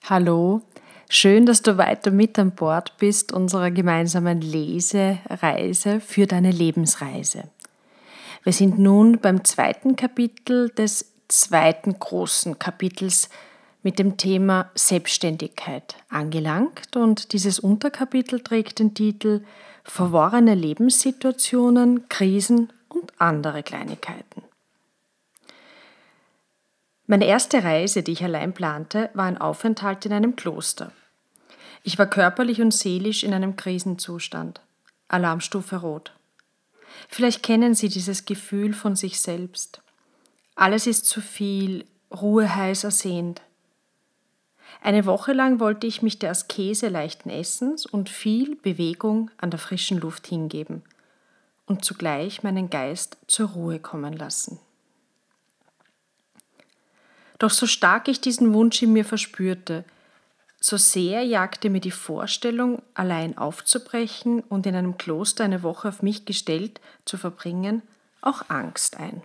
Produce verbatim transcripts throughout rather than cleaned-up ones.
Hallo, schön, dass du weiter mit an Bord bist unserer gemeinsamen Lesereise für deine Lebensreise. Wir sind nun beim zweiten Kapitel des zweiten großen Kapitels mit dem Thema Selbstständigkeit angelangt und dieses Unterkapitel trägt den Titel Verworrene Lebenssituationen, Krisen und andere Kleinigkeiten. Meine erste Reise, die ich allein plante, war ein Aufenthalt in einem Kloster. Ich war körperlich und seelisch in einem Krisenzustand. Alarmstufe Rot. Vielleicht kennen Sie dieses Gefühl von sich selbst. Alles ist zu viel, Ruhe heiß ersehnt. Eine Woche lang wollte ich mich der Askese leichten Essens und viel Bewegung an der frischen Luft hingeben und zugleich meinen Geist zur Ruhe kommen lassen. Doch so stark ich diesen Wunsch in mir verspürte, so sehr jagte mir die Vorstellung, allein aufzubrechen und in einem Kloster eine Woche auf mich gestellt zu verbringen, auch Angst ein.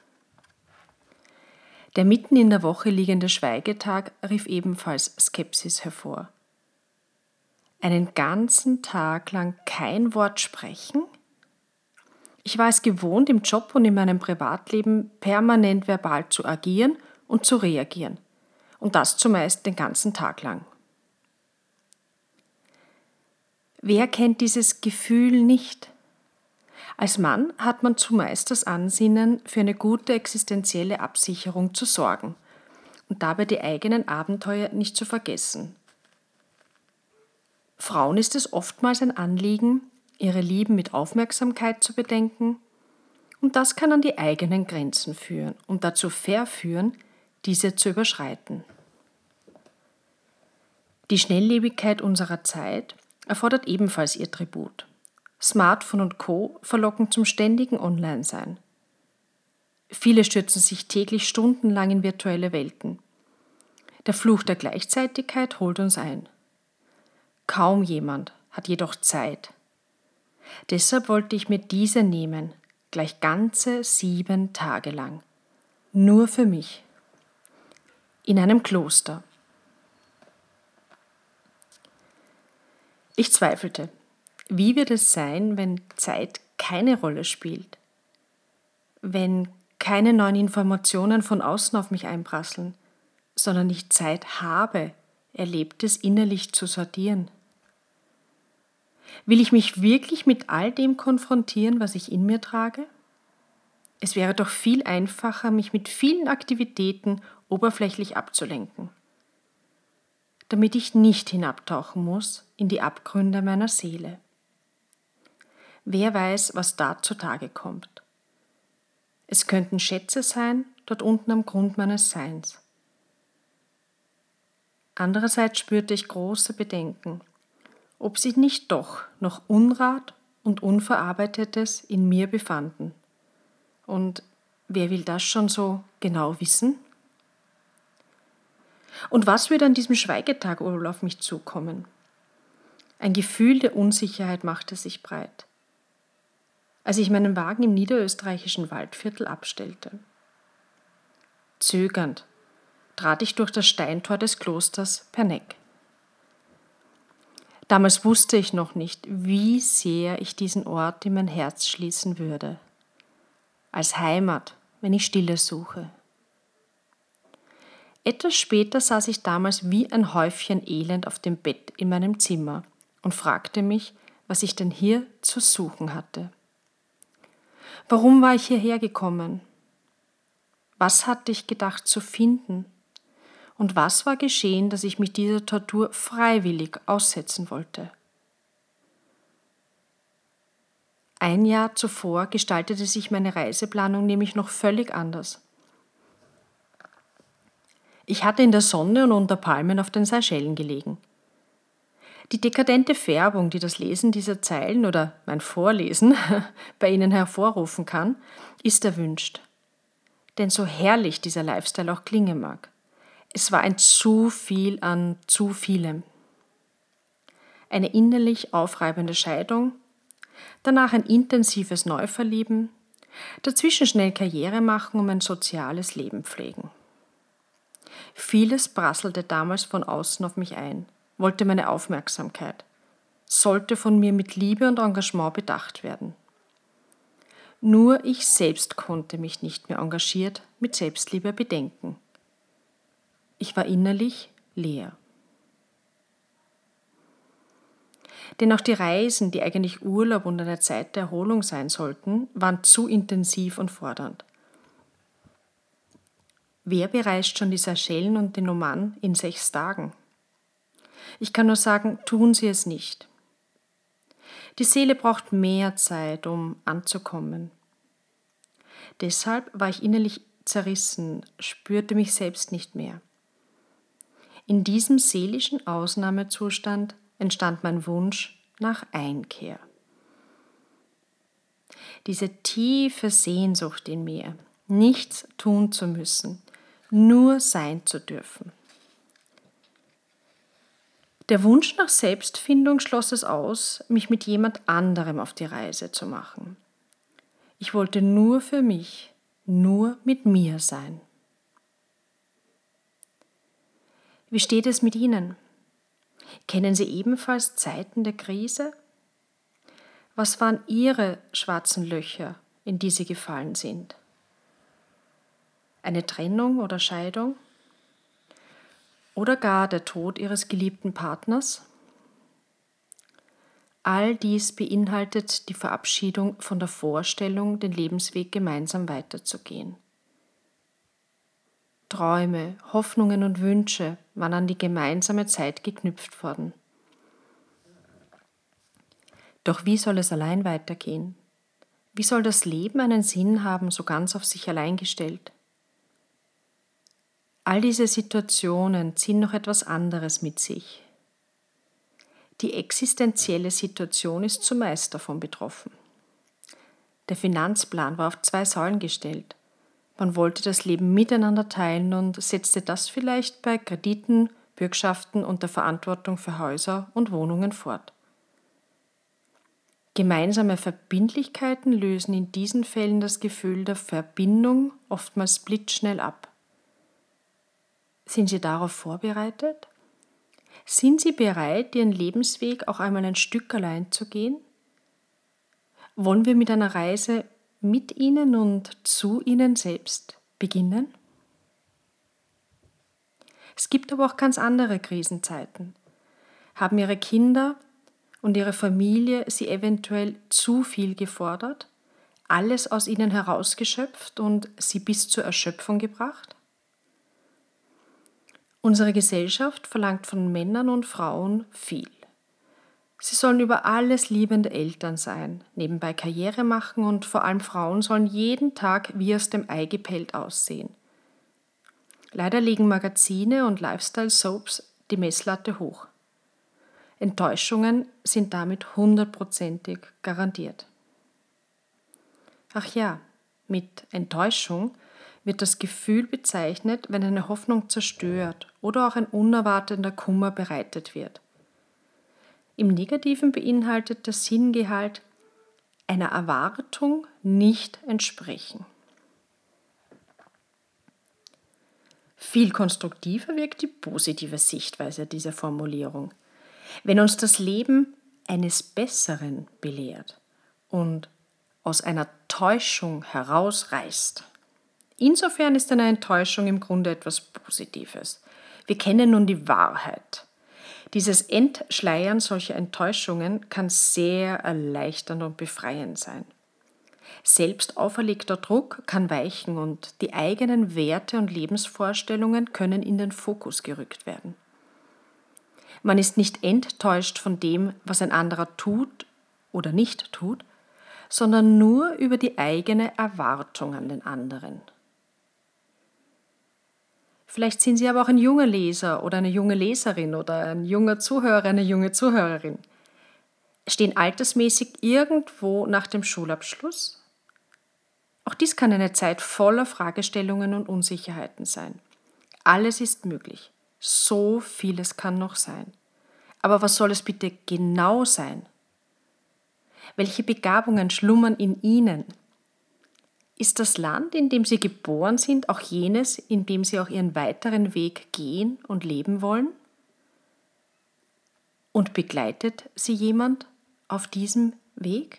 Der mitten in der Woche liegende Schweigetag rief ebenfalls Skepsis hervor. Einen ganzen Tag lang kein Wort sprechen? Ich war es gewohnt, im Job und in meinem Privatleben permanent verbal zu agieren und zu reagieren. Und das zumeist den ganzen Tag lang. Wer kennt dieses Gefühl nicht? Als Mann hat man zumeist das Ansinnen, für eine gute existenzielle Absicherung zu sorgen und dabei die eigenen Abenteuer nicht zu vergessen. Frauen ist es oftmals ein Anliegen, ihre Lieben mit Aufmerksamkeit zu bedenken, und das kann an die eigenen Grenzen führen und dazu verführen, diese zu überschreiten. Die Schnelllebigkeit unserer Zeit erfordert ebenfalls ihr Tribut. Smartphone und Co. verlocken zum ständigen Online-Sein. Viele stürzen sich täglich stundenlang in virtuelle Welten. Der Fluch der Gleichzeitigkeit holt uns ein. Kaum jemand hat jedoch Zeit. Deshalb wollte ich mir diese nehmen, gleich ganze sieben Tage lang. Nur für mich. In einem Kloster. Ich zweifelte. Wie wird es sein, wenn Zeit keine Rolle spielt? Wenn keine neuen Informationen von außen auf mich einprasseln, sondern ich Zeit habe, Erlebtes innerlich zu sortieren? Will ich mich wirklich mit all dem konfrontieren, was ich in mir trage? Es wäre doch viel einfacher, mich mit vielen Aktivitäten oberflächlich abzulenken, damit ich nicht hinabtauchen muss in die Abgründe meiner Seele. Wer weiß, was da zutage kommt. Es könnten Schätze sein, dort unten am Grund meines Seins. Andererseits spürte ich große Bedenken, ob sich nicht doch noch Unrat und Unverarbeitetes in mir befanden. Und wer will das schon so genau wissen? Und was würde an diesem Schweigetag wohl auf mich zukommen? Ein Gefühl der Unsicherheit machte sich breit, als ich meinen Wagen im niederösterreichischen Waldviertel abstellte. Zögernd trat ich durch das Steintor des Klosters Perneck. Damals wusste ich noch nicht, wie sehr ich diesen Ort in mein Herz schließen würde. Als Heimat, wenn ich Stille suche. Etwas später saß ich damals wie ein Häufchen Elend auf dem Bett in meinem Zimmer und fragte mich, was ich denn hier zu suchen hatte. Warum war ich hierher gekommen? Was hatte ich gedacht zu finden? Und was war geschehen, dass ich mich dieser Tortur freiwillig aussetzen wollte? Ein Jahr zuvor gestaltete sich meine Reiseplanung nämlich noch völlig anders. Ich hatte in der Sonne und unter Palmen auf den Seychellen gelegen. Die dekadente Färbung, die das Lesen dieser Zeilen oder mein Vorlesen bei Ihnen hervorrufen kann, ist erwünscht. Denn so herrlich dieser Lifestyle auch klingen mag, es war ein zu viel an zu vielem. Eine innerlich aufreibende Scheidung, danach ein intensives Neuverlieben, dazwischen schnell Karriere machen und ein soziales Leben pflegen. Vieles prasselte damals von außen auf mich ein, wollte meine Aufmerksamkeit, sollte von mir mit Liebe und Engagement bedacht werden. Nur ich selbst konnte mich nicht mehr engagiert mit Selbstliebe bedenken. Ich war innerlich leer. Denn auch die Reisen, die eigentlich Urlaub und eine Zeit der Erholung sein sollten, waren zu intensiv und fordernd. Wer bereist schon die Seychellen und den Oman in sechs Tagen? Ich kann nur sagen, tun Sie es nicht. Die Seele braucht mehr Zeit, um anzukommen. Deshalb war ich innerlich zerrissen, spürte mich selbst nicht mehr. In diesem seelischen Ausnahmezustand entstand mein Wunsch nach Einkehr. Diese tiefe Sehnsucht in mir, nichts tun zu müssen, nur sein zu dürfen. Der Wunsch nach Selbstfindung schloss es aus, mich mit jemand anderem auf die Reise zu machen. Ich wollte nur für mich, nur mit mir sein. Wie steht es mit Ihnen? Kennen Sie ebenfalls Zeiten der Krise? Was waren Ihre schwarzen Löcher, in die Sie gefallen sind? Eine Trennung oder Scheidung? Oder gar der Tod Ihres geliebten Partners? All dies beinhaltet die Verabschiedung von der Vorstellung, den Lebensweg gemeinsam weiterzugehen. Träume, Hoffnungen und Wünsche waren an die gemeinsame Zeit geknüpft worden. Doch wie soll es allein weitergehen? Wie soll das Leben einen Sinn haben, so ganz auf sich allein gestellt? All diese Situationen ziehen noch etwas anderes mit sich. Die existenzielle Situation ist zumeist davon betroffen. Der Finanzplan war auf zwei Säulen gestellt. Man wollte das Leben miteinander teilen und setzte das vielleicht bei Krediten, Bürgschaften und der Verantwortung für Häuser und Wohnungen fort. Gemeinsame Verbindlichkeiten lösen in diesen Fällen das Gefühl der Verbindung oftmals blitzschnell ab. Sind Sie darauf vorbereitet? Sind Sie bereit, Ihren Lebensweg auch einmal ein Stück allein zu gehen? Wollen wir mit einer Reise mit Ihnen und zu Ihnen selbst beginnen? Es gibt aber auch ganz andere Krisenzeiten. Haben Ihre Kinder und Ihre Familie Sie eventuell zu viel gefordert, alles aus Ihnen herausgeschöpft und Sie bis zur Erschöpfung gebracht? Unsere Gesellschaft verlangt von Männern und Frauen viel. Sie sollen über alles liebende Eltern sein, nebenbei Karriere machen und vor allem Frauen sollen jeden Tag wie aus dem Ei gepellt aussehen. Leider legen Magazine und Lifestyle-Soaps die Messlatte hoch. Enttäuschungen sind damit hundertprozentig garantiert. Ach ja, mit Enttäuschung wird das Gefühl bezeichnet, wenn eine Hoffnung zerstört oder auch ein unerwarteter Kummer bereitet wird. Im Negativen beinhaltet der Sinngehalt einer Erwartung nicht entsprechen. Viel konstruktiver wirkt die positive Sichtweise dieser Formulierung. Wenn uns das Leben eines Besseren belehrt und aus einer Täuschung herausreißt. Insofern ist eine Enttäuschung im Grunde etwas Positives. Wir kennen nun die Wahrheit. Dieses Entschleiern solcher Enttäuschungen kann sehr erleichternd und befreiend sein. Selbst auferlegter Druck kann weichen und die eigenen Werte und Lebensvorstellungen können in den Fokus gerückt werden. Man ist nicht enttäuscht von dem, was ein anderer tut oder nicht tut, sondern nur über die eigene Erwartung an den anderen. Vielleicht sind Sie aber auch ein junger Leser oder eine junge Leserin oder ein junger Zuhörer, eine junge Zuhörerin. Stehen altersmäßig irgendwo nach dem Schulabschluss? Auch dies kann eine Zeit voller Fragestellungen und Unsicherheiten sein. Alles ist möglich. So vieles kann noch sein. Aber was soll es bitte genau sein? Welche Begabungen schlummern in Ihnen? Ist das Land, in dem Sie geboren sind, auch jenes, in dem Sie auch Ihren weiteren Weg gehen und leben wollen? Und begleitet Sie jemand auf diesem Weg?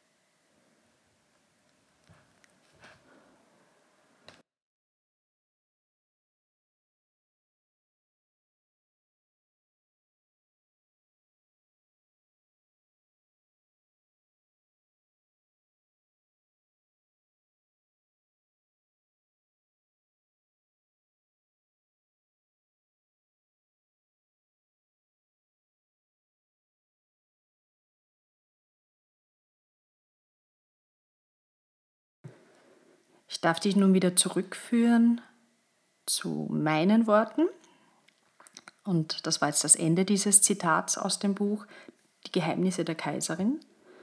Ich darf dich nun wieder zurückführen zu meinen Worten. Und das war jetzt das Ende dieses Zitats aus dem Buch Die Geheimnisse der Kaiserin.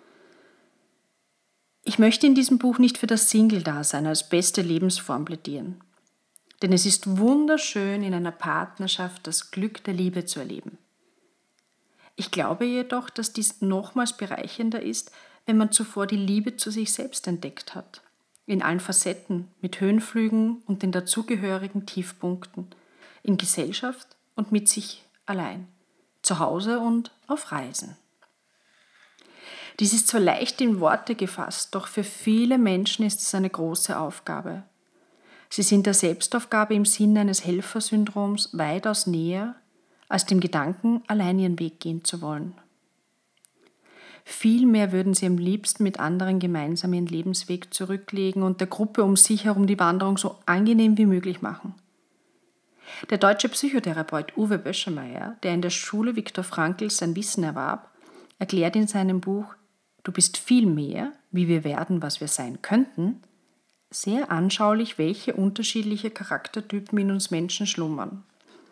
Ich möchte in diesem Buch nicht für das Single-Dasein als beste Lebensform plädieren. Denn es ist wunderschön, in einer Partnerschaft das Glück der Liebe zu erleben. Ich glaube jedoch, dass dies nochmals bereichernder ist, wenn man zuvor die Liebe zu sich selbst entdeckt hat. In allen Facetten, mit Höhenflügen und den dazugehörigen Tiefpunkten, in Gesellschaft und mit sich allein, zu Hause und auf Reisen. Dies ist zwar leicht in Worte gefasst, doch für viele Menschen ist es eine große Aufgabe. Sie sind der Selbstaufgabe im Sinne eines Helfersyndroms weitaus näher, als dem Gedanken, allein ihren Weg gehen zu wollen. Vielmehr würden sie am liebsten mit anderen gemeinsam ihren Lebensweg zurücklegen und der Gruppe um sich herum die Wanderung so angenehm wie möglich machen. Der deutsche Psychotherapeut Uwe Böschemeier, der in der Schule Viktor Frankls sein Wissen erwarb, erklärt in seinem Buch Du bist viel mehr, wie wir werden, was wir sein könnten, sehr anschaulich, welche unterschiedliche Charaktertypen in uns Menschen schlummern.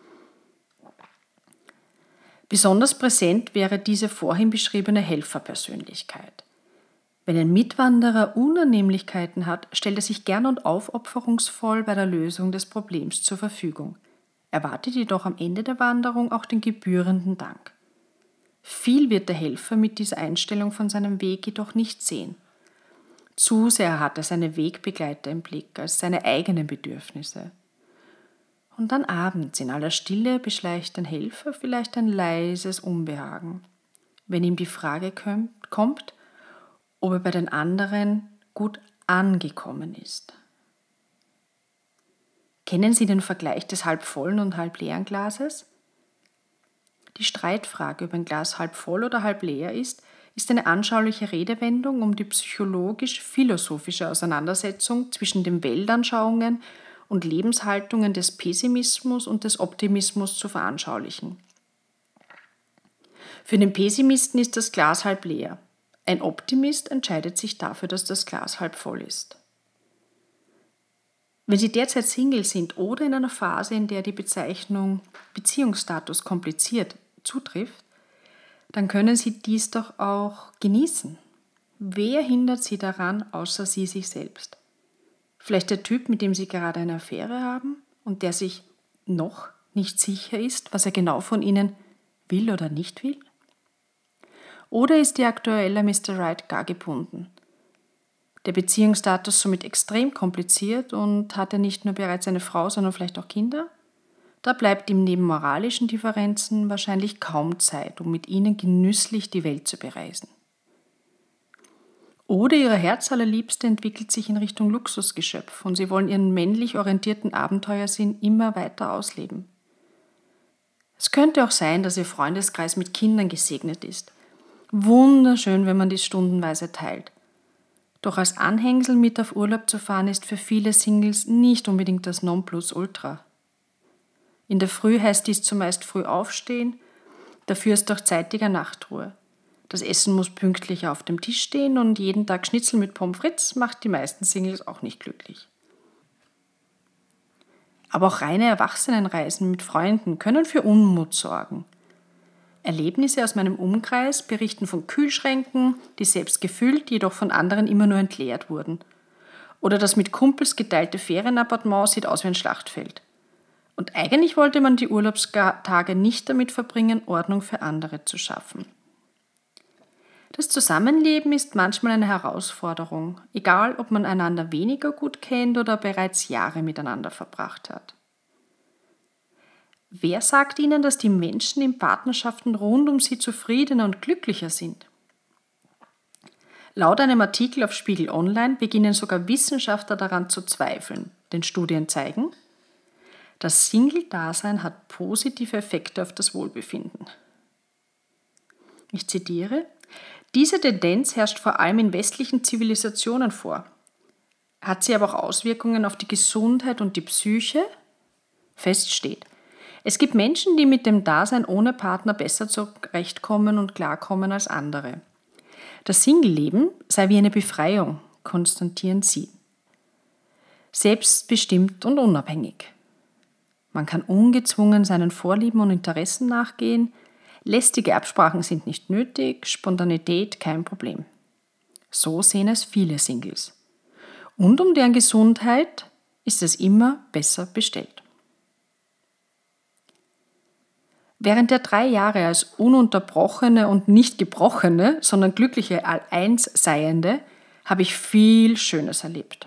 Besonders präsent wäre diese vorhin beschriebene Helferpersönlichkeit. Wenn ein Mitwanderer Unannehmlichkeiten hat, stellt er sich gern und aufopferungsvoll bei der Lösung des Problems zur Verfügung, erwartet jedoch am Ende der Wanderung auch den gebührenden Dank. Viel wird der Helfer mit dieser Einstellung von seinem Weg jedoch nicht sehen. Zu sehr hat er seine Wegbegleiter im Blick als seine eigenen Bedürfnisse. Und dann abends in aller Stille beschleicht ein Helfer vielleicht ein leises Unbehagen, wenn ihm die Frage kommt, ob er bei den anderen gut angekommen ist. Kennen Sie den Vergleich des halb vollen und halb leeren Glases? Die Streitfrage, ob ein Glas halb voll oder halb leer ist, ist eine anschauliche Redewendung, um die psychologisch-philosophische Auseinandersetzung zwischen den Weltanschauungen und Lebenshaltungen des Pessimismus und des Optimismus zu veranschaulichen. Für den Pessimisten ist das Glas halb leer. Ein Optimist entscheidet sich dafür, dass das Glas halb voll ist. Wenn Sie derzeit Single sind oder in einer Phase, in der die Bezeichnung Beziehungsstatus kompliziert zutrifft, dann können Sie dies doch auch genießen. Wer hindert Sie daran, außer Sie sich selbst? Vielleicht der Typ, mit dem Sie gerade eine Affäre haben und der sich noch nicht sicher ist, was er genau von Ihnen will oder nicht will? Oder ist Ihr aktueller Mister Right gar gebunden? Der Beziehungsstatus somit extrem kompliziert und hat er nicht nur bereits eine Frau, sondern vielleicht auch Kinder? Da bleibt ihm neben moralischen Differenzen wahrscheinlich kaum Zeit, um mit ihnen genüsslich die Welt zu bereisen. Oder Ihre Herzallerliebste entwickelt sich in Richtung Luxusgeschöpf und Sie wollen Ihren männlich orientierten Abenteuersinn immer weiter ausleben. Es könnte auch sein, dass Ihr Freundeskreis mit Kindern gesegnet ist. Wunderschön, wenn man dies stundenweise teilt. Doch als Anhängsel mit auf Urlaub zu fahren, ist für viele Singles nicht unbedingt das Nonplusultra. In der Früh heißt dies zumeist früh aufstehen, dafür ist doch zeitiger Nachtruhe. Das Essen muss pünktlich auf dem Tisch stehen und jeden Tag Schnitzel mit Pommes frites macht die meisten Singles auch nicht glücklich. Aber auch reine Erwachsenenreisen mit Freunden können für Unmut sorgen. Erlebnisse aus meinem Umkreis berichten von Kühlschränken, die selbst gefüllt, jedoch von anderen immer nur entleert wurden. Oder das mit Kumpels geteilte Ferienappartement sieht aus wie ein Schlachtfeld. Und eigentlich wollte man die Urlaubstage nicht damit verbringen, Ordnung für andere zu schaffen. Das Zusammenleben ist manchmal eine Herausforderung, egal ob man einander weniger gut kennt oder bereits Jahre miteinander verbracht hat. Wer sagt Ihnen, dass die Menschen in Partnerschaften rund um Sie zufriedener und glücklicher sind? Laut einem Artikel auf Spiegel Online beginnen sogar Wissenschaftler daran zu zweifeln, denn Studien zeigen, das Single-Dasein hat positive Effekte auf das Wohlbefinden. Ich zitiere: Diese Tendenz herrscht vor allem in westlichen Zivilisationen vor. Hat sie aber auch Auswirkungen auf die Gesundheit und die Psyche? Fest steht: Es gibt Menschen, die mit dem Dasein ohne Partner besser zurechtkommen und klarkommen als andere. Das Single-Leben sei wie eine Befreiung, konstatieren sie. Selbstbestimmt und unabhängig. Man kann ungezwungen seinen Vorlieben und Interessen nachgehen, lästige Absprachen sind nicht nötig, Spontanität kein Problem. So sehen es viele Singles. Und um deren Gesundheit ist es immer besser bestellt. Während der drei Jahre als ununterbrochene und nicht gebrochene, sondern glückliche All-Eins-Seiende habe ich viel Schönes erlebt.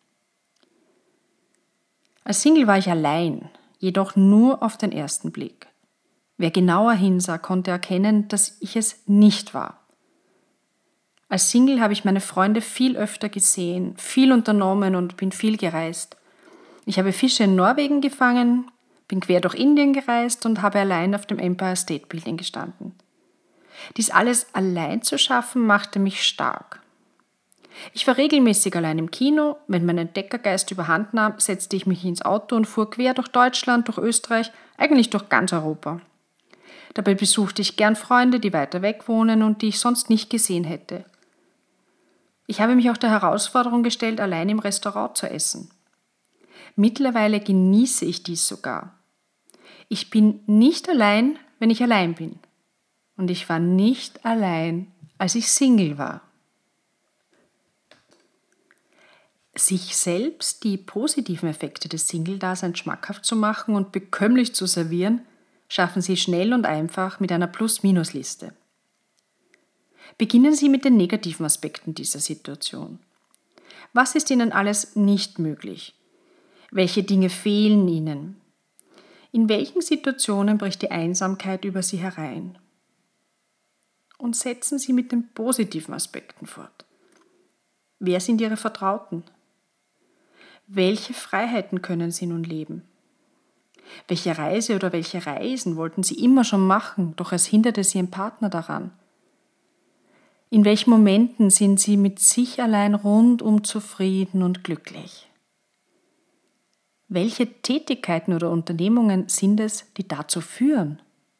Als Single war ich allein, jedoch nur auf den ersten Blick. Wer genauer hinsah, konnte erkennen, dass ich es nicht war. Als Single habe ich meine Freunde viel öfter gesehen, viel unternommen und bin viel gereist. Ich habe Fische in Norwegen gefangen, bin quer durch Indien gereist und habe allein auf dem Empire State Building gestanden. Dies alles allein zu schaffen, machte mich stark. Ich war regelmäßig allein im Kino, wenn mein Entdeckergeist überhand nahm, setzte ich mich ins Auto und fuhr quer durch Deutschland, durch Österreich, eigentlich durch ganz Europa. Dabei besuchte ich gern Freunde, die weiter weg wohnen und die ich sonst nicht gesehen hätte. Ich habe mich auch der Herausforderung gestellt, allein im Restaurant zu essen. Mittlerweile genieße ich dies sogar. Ich bin nicht allein, wenn ich allein bin. Und ich war nicht allein, als ich Single war. Sich selbst die positiven Effekte des Single-Daseins schmackhaft zu machen und bekömmlich zu servieren, schaffen Sie schnell und einfach mit einer Plus-Minus-Liste. Beginnen Sie mit den negativen Aspekten dieser Situation. Was ist Ihnen alles nicht möglich? Welche Dinge fehlen Ihnen? In welchen Situationen bricht die Einsamkeit über Sie herein? Und setzen Sie mit den positiven Aspekten fort. Wer sind Ihre Vertrauten? Welche Freiheiten können Sie nun leben? Welche Reise oder welche Reisen wollten Sie immer schon machen, doch es hinderte Sie Ihr Partner daran? In welchen Momenten sind Sie mit sich allein rundum zufrieden und glücklich? Welche Tätigkeiten oder Unternehmungen sind es, die dazu führen?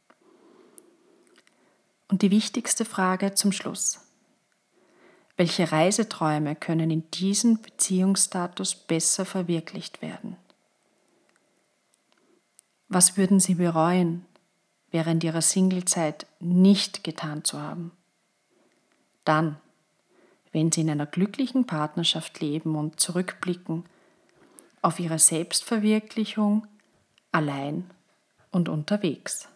Und die wichtigste Frage zum Schluss: Welche Reiseträume können in diesem Beziehungsstatus besser verwirklicht werden? Was würden Sie bereuen, während Ihrer Singlezeit nicht getan zu haben? Dann, wenn Sie in einer glücklichen Partnerschaft leben und zurückblicken auf Ihre Selbstverwirklichung allein und unterwegs.